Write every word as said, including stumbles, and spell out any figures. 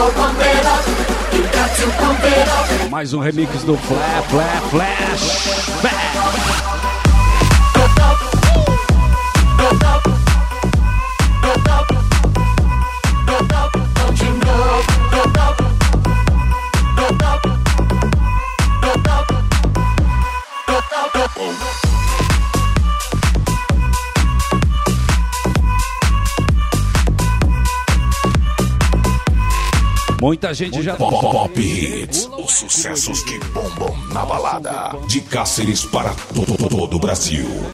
Mais um remix do Flash, Flash, Flash, Flash. Muita gente já... Pop, Pop Hits, os sucessos que bombam na balada. De Cáceres para todo, todo o Brasil.